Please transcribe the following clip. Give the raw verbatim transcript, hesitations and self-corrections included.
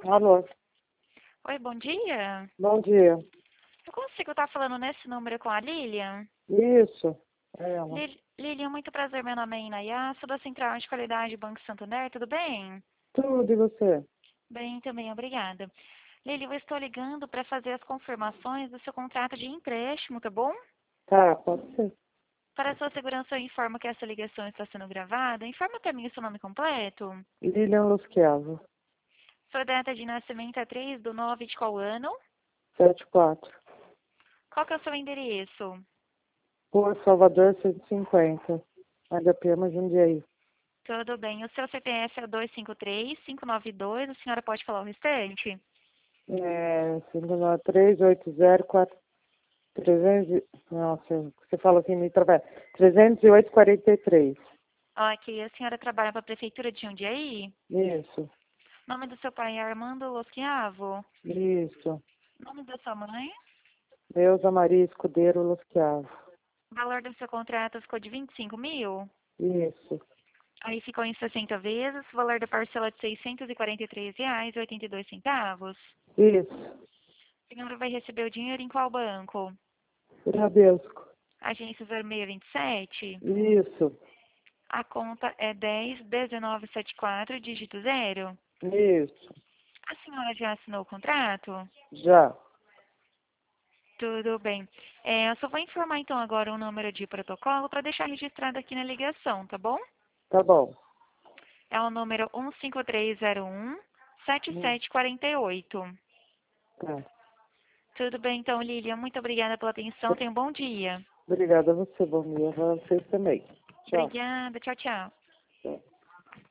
Alô, Oi, bom dia. bom dia. Eu consigo estar falando nesse número com a Lilian? Isso, é ela. Lil- Lilian, muito prazer. Meu nome é Inaya, sou da Central de Qualidade Banco Santander, tudo bem? Tudo e você? Bem, também, obrigada. Lilian, eu estou ligando para fazer as confirmações do seu contrato de empréstimo, tá bom? Tá, pode ser. Para a sua segurança, eu informo que essa ligação está sendo gravada. Informa para mim o seu nome completo. Lilian Lusquiavo, Sua data de nascimento é três do nove de qual ano? setenta e quatro. Qual que é o seu endereço? Rua Salvador cento e cinquenta, H P M Jundiaí. Tudo bem. O seu C P F é dois cinco três, cinco nove dois. A senhora pode falar o restante? É, cinco nove três oito zero quatro trezentos. Nossa, você fala assim, me através. trezentos e oito quarenta e três. Ok, a senhora trabalha para a Prefeitura de Jundiaí? Isso, O nome do seu pai é Armando Losquiavo? isso. O nome da sua mãe? Neuza Maria Escudeiro Lusquiavo. O valor do seu contrato ficou de vinte e cinco mil? Isso, Aí ficou em sessenta vezes, o valor da parcela de seiscentos e quarenta e três reais e oitenta e dois centavos. isso. A senhora vai receber o dinheiro em qual banco? Bradesco. Agência zero seis dois sete? Isso, A conta é dez dezenove setenta e quatro, dígito zero. isso. A senhora já assinou o contrato? Já. Tudo bem. É, eu só vou informar então agora o número de protocolo para deixar registrado aqui na ligação, tá bom? Tá bom. É o número um cinco três zero um, sete Hum, sete quatro oito. Tá. Tudo bem então, Lilian. Muito obrigada pela atenção. Tenha um bom dia. Obrigada a você, bom dia. A vocês também. Tchau. Obrigada. Tchau, tchau.